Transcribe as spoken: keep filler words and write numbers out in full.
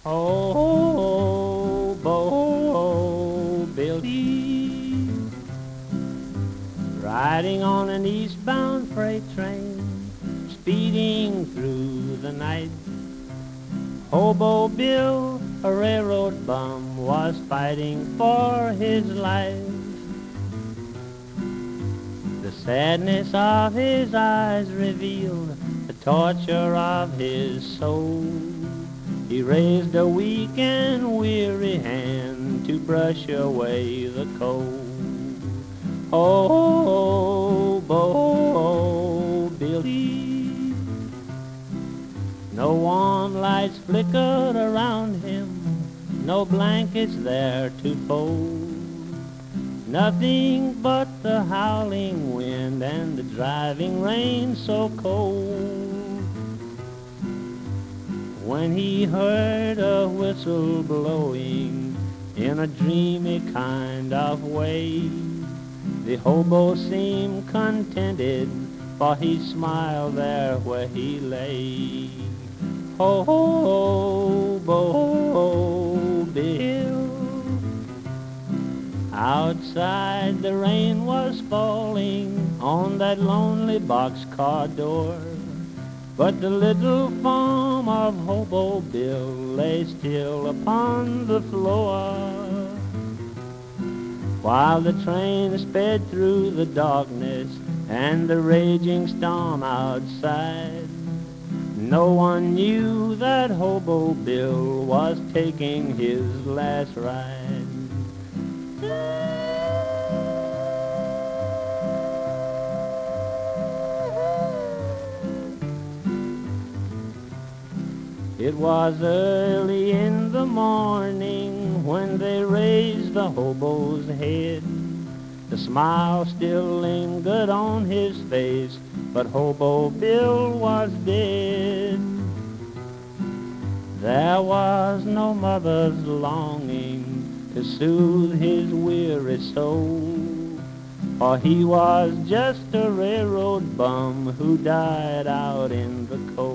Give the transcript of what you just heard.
Oh, Bo Billy, riding on an eastbound freight train, speeding through the night. Hobo Bill, a railroad bum, was fighting for his life. The sadness of his eyes revealed the torture of his soul. He raised a weak and weary hand to brush away the cold. Oh, Bo Billy, no warm lights flickered around him, no blankets there to fold. Nothing but the howling wind and the driving rain so cold. When he heard a whistle blowing in a dreamy kind of way, the hobo seemed contented, for he smiled there where he lay. Hobo Bill, outside the rain was falling on that lonely boxcar door, but the little form of Hobo Bill lay still upon the floor. While the train sped through the darkness and the raging storm outside, no one knew that Hobo Bill was taking his last ride. It was early in the morning when they raised the hobo's head. The smile still lingered on his face, but Hobo Bill was dead. There was no mother's longing to soothe his weary soul, for he was just a railroad bum who died out in the cold.